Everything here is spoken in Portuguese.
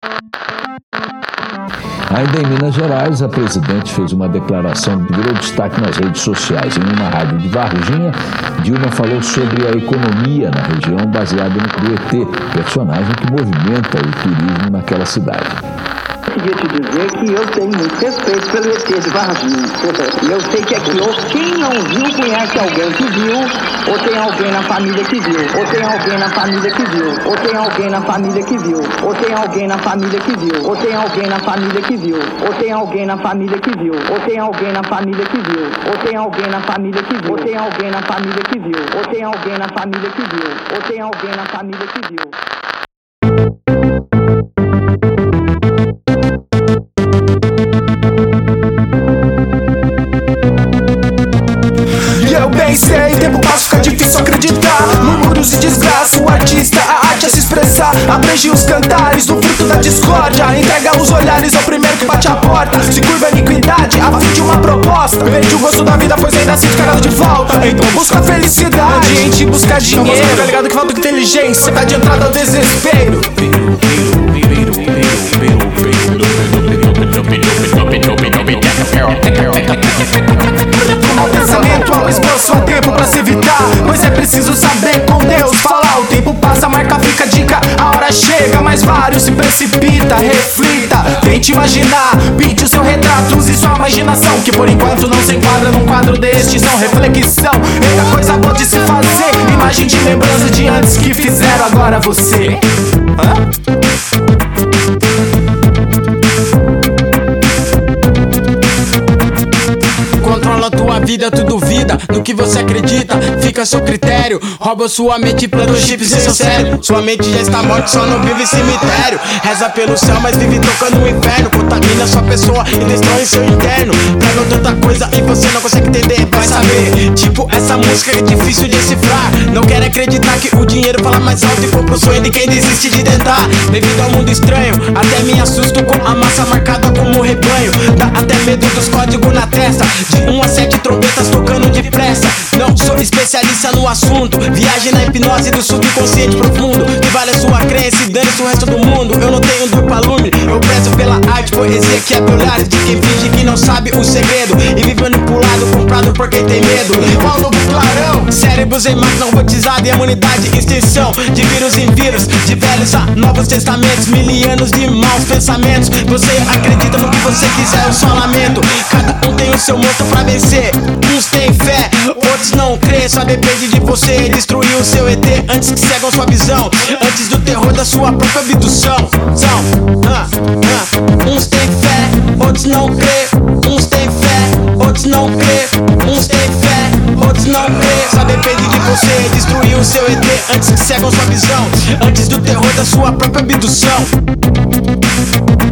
Ainda em Minas Gerais, a presidente fez uma declaração que virou destaque nas redes sociais. Em uma rádio de Varginha, Dilma falou sobre a economia na região baseada no Crietê, personagem que movimenta o turismo naquela cidade. Eu queria te dizer que eu tenho muito respeito pelo ET de Varginha. Eu sei que aqui, ou quem não viu, conhece alguém que viu, ou tem alguém na família que viu, ou tem alguém na família que viu, ou tem alguém na família que viu, ou tem alguém na família que viu, ou tem alguém na família que viu, ou tem alguém na família que viu, ou tem alguém na família que viu, ou tem alguém na família que viu, ou tem alguém na família que viu, ou tem alguém na família que viu, ou tem alguém na família que viu. Sei, tempo passa, fica difícil acreditar. Murmúrios e desgraça, o artista, a arte a se expressar. Abrange os cantares do fruto da discórdia. Entrega os olhares ao primeiro que bate a porta. Se curva a iniquidade, a fim de uma proposta. Perde o gosto da vida, pois ainda sinto carado de volta. Então busca a felicidade, a gente busca dinheiro. Tá ligado que falta inteligência, tá de entrada ao desespero. Ao pensamento, ao esboço, há tempo pra se evitar. Pois é preciso saber com Deus falar. O tempo passa, a marca fica, dica, a hora chega. Mas vários se precipita, reflita, tente imaginar, pinte o seu retrato, use sua imaginação, que por enquanto não se enquadra num quadro deste. São reflexão, muita coisa boa de se fazer. Imagem de lembrança de antes que fizeram agora você. Controla tua vida, tu duvida no que você acredita, fica a seu critério. Rouba sua mente, planta os chips em seu cérebro. Sua mente já está morta, só não vive cemitério. Reza pelo céu, mas vive tocando o inferno. Contamina sua pessoa e destrói seu interno. Pregam tanta coisa e você não consegue entender. Vai saber, tipo, essa música é difícil de decifrar. Não quero acreditar que o dinheiro fala mais alto e compra o sonho de quem desiste de tentar. Bem-vindo ao mundo estranho, até me assusto com a massa marcada como rebanho. Dá até medo dos códigos na testa, de 1 a 7 trombetas tocando depressa. Não sou especialista no assunto, viagem na hipnose do subconsciente profundo. Que vale a sua crença e dane-se o resto do mundo. Eu não tenho dor pra lume, eu prezo pela arte, poesia que é olhares de quem finge que não sabe o segredo e vive manipulado, comprado por quem tem medo. Qual novo clarão? Cérebros em máquina robotizada, e imunidade, extensão de vírus em vírus, de velhos a novos testamentos, milianos de maus pensamentos. Você acredita no que você quiser, eu só lamento. Cada um tem o seu motor pra vencer. Uns têm fé, outros não crê. Só depende de você destruir o seu ET antes que cegam sua visão, antes do terror da sua própria abdução. Uns têm fé, outros não crê. Uns têm fé, outros não crê. Uns têm fé, outros não crê. Só depende de você destruir o seu ET antes que cegam sua visão, antes do terror da sua própria abdução.